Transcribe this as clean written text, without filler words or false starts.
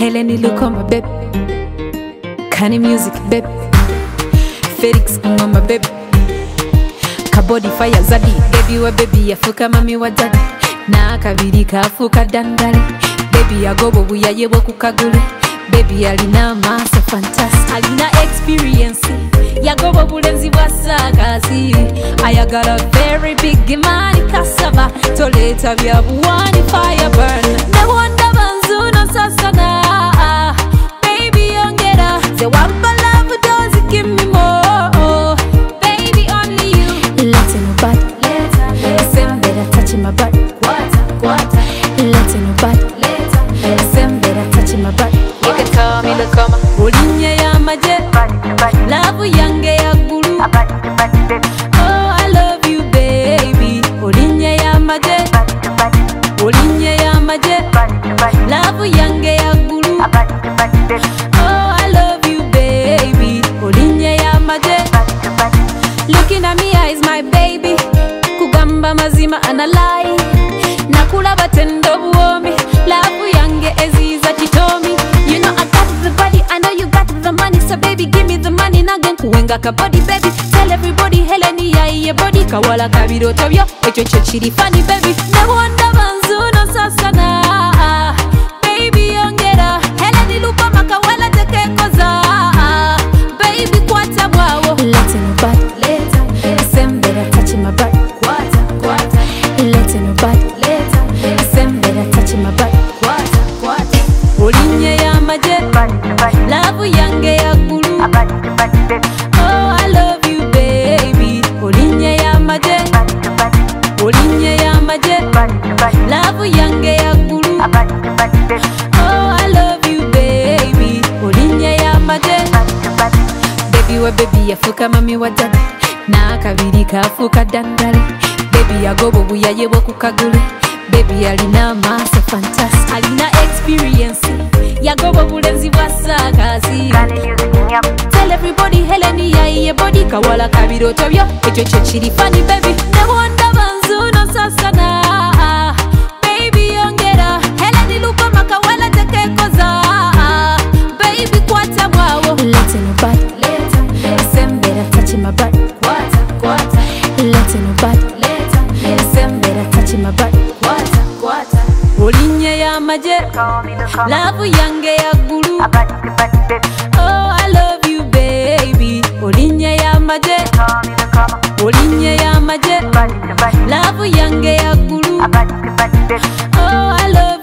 Heleni Lukoma babe, Kani Music babe, Felix Ngoma babe, Kabodi Fire Zadi. Baby wa baby yafuka mami wa daddy, na kabiri kafuka dandali. Baby agobo buya yebo kukagule, baby alina masa fantastic, alina experience yagobo bulenzi bwasakazi. Got a very big money cassava, toleta bya buwani fire burn. Ne wonder banzuna sasana, baby ongera ze wamba love does give me more, baby only you. Let's in bad, same better touching my butt, let's in bad, same better touching my butt. You can call me Lukoma, ulinye ya maje, love yange ya guru. Oh, I love you baby, ulinye ya maje, ulinye ya maje, love yange ya guru. Oh, I love you baby, ulinye ya maje. Looking at me eyes my baby, kugamba mazima analai, nakula batendo buomi, love yange eziza chitomi. You know I got the body, I know you got the money, so baby give me the money nagen kuwenga ka body baby. Tell everybody Heleni ya iye body, kawala kabiro tobyo echo chiri funny baby. Ne wonder banzuna sasana, baby ongera Heleni Lukoma kawala teke koza, baby kwata bwawo. Let's in bad, same better touching my butt, let's in bad, same better touching my butt. Ulinye ya maje, love yange ya guru. Oh, I love you baby, ulinye ya maje, ulinye ya maje, love yange ya guru. Oh, I love you baby, ulinye ya maje. Baby wa baby yafuka mami wa daddy, na kabiri kafuka dandali. Baby agobo buya yebo kukagule, baby alina masa fantastic, alina experience yagobo bulenzi bwasakazi. Tell everybody Heleni ya iye body, kawala kabiro tobyo echo chiri funny baby. Ne wonder banzuna sasana, baby ongera Heleni Lukoma kawala teke koza, baby kwata bwawo. Let's in bad, same better touching my butt, let's in bad, same better touching my butt. Ulinye ya maje, love yange ya guru. Oh, I love you baby, ulinye ya maje, ulinye ya maje, love yange ya guru. Oh, I love